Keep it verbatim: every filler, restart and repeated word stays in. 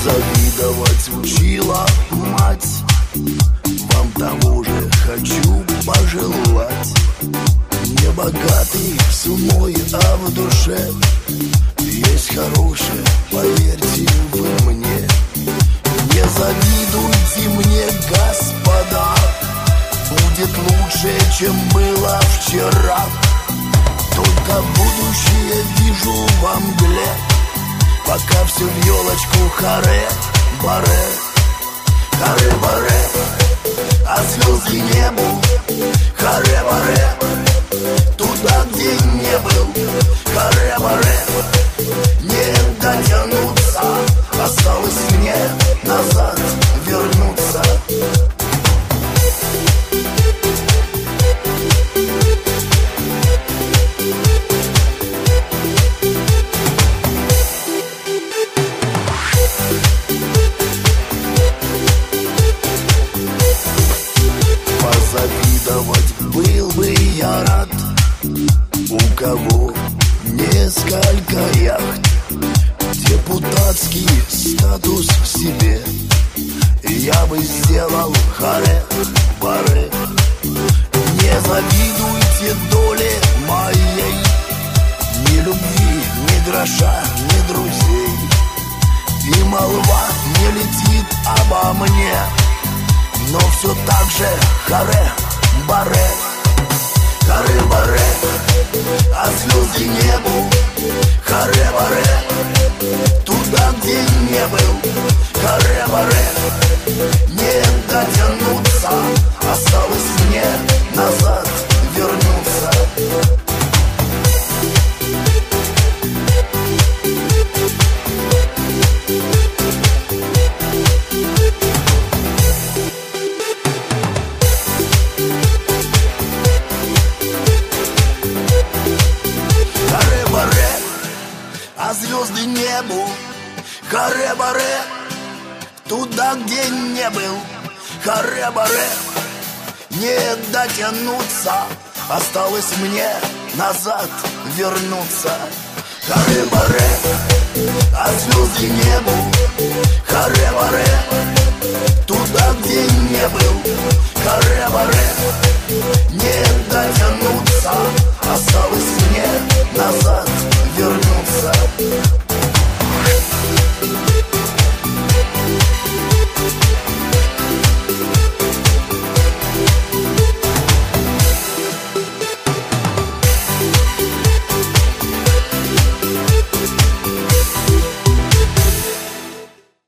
Позавидовать учила мать, вам того же хочу пожелать. Не богатый сумой, а в душе есть хорошее, поверьте вы мне. Не завидуйте мне, господа, будет лучше, чем было вчера. Только будущее вижу во мгле, пока все в елочку харе-баре. Харе-баре, а звезды небу харе-баре. Туда, где не был харе-баре, не дотянуться, осталось мне назад вернуться. Позавидовать был бы я рад, у кого несколько яхт, депутатский статус себе я бы сделал харе-баре. Не завидуйте доле моей, ни любви, ни гроша, ни друзей. И молва не летит обо мне, но все так же харе-баре. Харе-баре, а звезды небу харе-баре. Туда, где не был харе-баре, не дотянуться, осталось мне назад вернуться. А звезды небу харе-баре. Туда, где не был харе-баре, не дотянуться, осталось мне назад вернуться. Харе-баре, а звезды небу